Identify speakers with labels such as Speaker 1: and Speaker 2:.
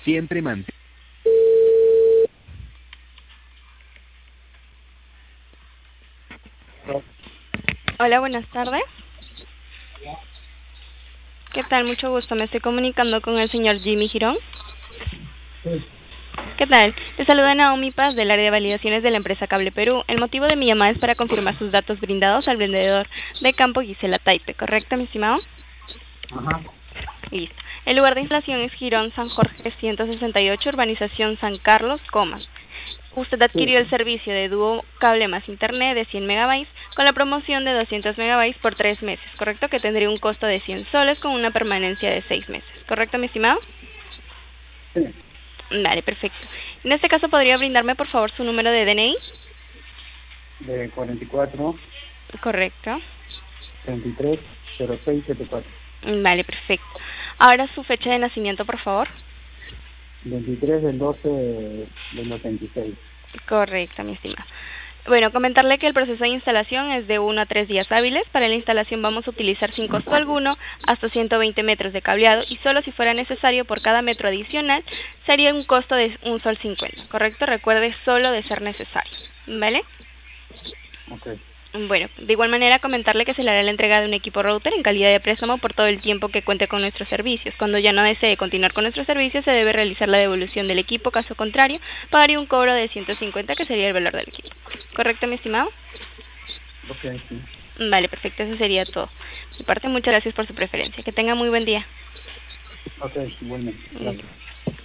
Speaker 1: Siempre mantén.
Speaker 2: Hola, buenas tardes. ¿Qué tal? Mucho gusto. Me estoy comunicando con el señor Jimmy Girón. ¿Qué tal? Le saluda Naomi Paz del área de validaciones de la empresa Cable Perú. El motivo de mi llamada es para confirmar sus datos brindados al vendedor de campo Gisela Taipe, ¿correcto, mi estimado?
Speaker 3: Ajá.
Speaker 2: Listo. El lugar de instalación es Girón San Jorge 168, urbanización San Carlos, Comas. Usted
Speaker 3: Sí,
Speaker 2: adquirió el servicio de dúo cable más internet de 100 megabytes con la promoción de 200 megabytes por 3 meses, ¿correcto? Que tendría un costo de 100 soles con una permanencia de 6 meses, ¿correcto, mi estimado?
Speaker 3: sí.
Speaker 2: Vale, perfecto. En este caso, ¿podría brindarme, por favor, su número de DNI?
Speaker 3: De 44,
Speaker 2: Correcto.
Speaker 3: 33, 06, 74.
Speaker 2: Vale, perfecto. Ahora su fecha de nacimiento, por favor.
Speaker 3: 23 del 12 del 86.
Speaker 2: Correcto, mi estimado. Bueno, comentarle que el proceso de instalación es de 1 a 3 días hábiles. Para la instalación vamos a utilizar sin costo alguno hasta 120 metros de cableado y solo si fuera necesario por cada metro adicional sería un costo de 1,50 sol, ¿correcto? Recuerde, solo de ser necesario, ¿vale?
Speaker 3: Ok.
Speaker 2: Bueno, de igual manera comentarle que se le hará la entrega de un equipo router en calidad de préstamo por todo el tiempo que cuente con nuestros servicios. Cuando ya no desee continuar con nuestros servicios, se debe realizar la devolución del equipo. Caso contrario, pagaría un cobro de 150, que sería el valor del equipo. ¿Correcto, mi estimado?
Speaker 3: Ok, sí.
Speaker 2: Vale, perfecto, eso sería todo. De mi parte, muchas gracias por su preferencia. Que tenga muy buen día.
Speaker 3: Ok, bueno, gracias.